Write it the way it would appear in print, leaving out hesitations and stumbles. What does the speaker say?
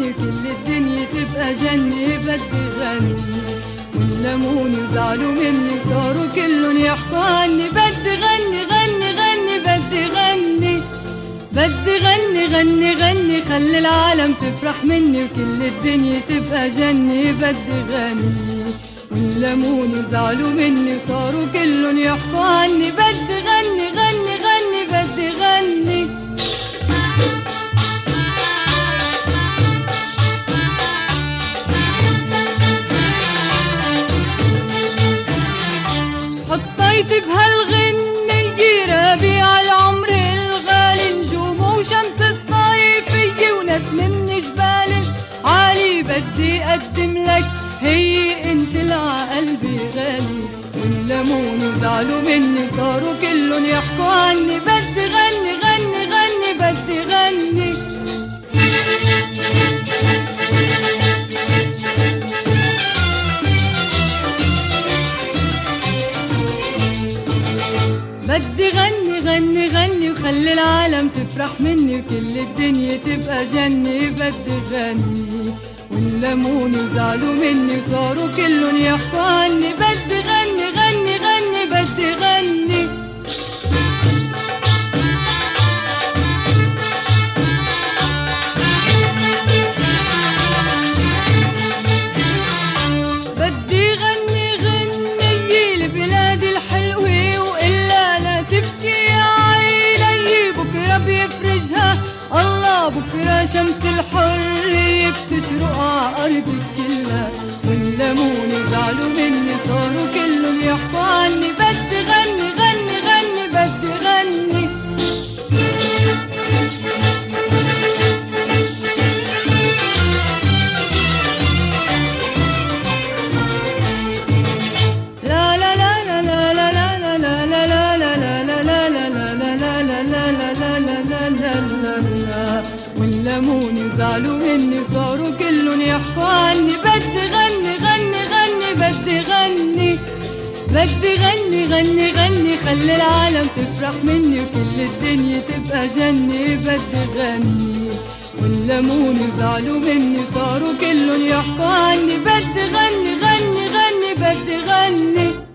مني وكل الدنيا تبقى جنة. بدي غني ولموني وزعلوا مني وصاروا كلهم يحكوا عني. بدي غني غني غني بدي غني، بدي غني غني غني خلي العالم تفرح مني وكل الدنيا تبقى جنة. بدي غني ولموني وزعلوا مني وصاروا كلهم يحكوا عني. بدي غني غني غني بدي غني. حطيت بهالغنية ربيع العمر الغالي، نجوم وشمس الصيفية ونسمة من جبال عالي. بدي أقدم لك هي انت العقلبي غالي، ولموني وزعلوا مني وصاروا كلهم يحكوا عني. بدي غني غني غني بدي غني. بدي غني غني غني وخلي العالم تفرح مني وكل الدنيا تبقى جنة. بدي غني ولموني وزعلوا مني وصاروا كلهم يحكوا عني. بدي غني غني غني بدي غني. بدي غني غنية لبلادي الحلوة وإلا لا تبكي يا عيني. بكرة بيفرجها الله، بكرة شمس الحرية بتشرق عأرضك كلها. ولموني وزعلوا مني صاروا كلهم يحكوا عني. بدي غني غني غني بدي غني. لا لا لا لا لا لا لا لا لا لا لا لا لا لا. ولموني وزعلوا مني وصاروا كلهم يحكوا عني. بدي غني غني غني بدي غني. بدي غني غني غني خلي العالم تفرح مني وكل الدنيا تبقى جنة. بدي غني ولموني وزعلوا مني وصاروا كلهم يحكوا عني. بدي غني غني غني بدي غني.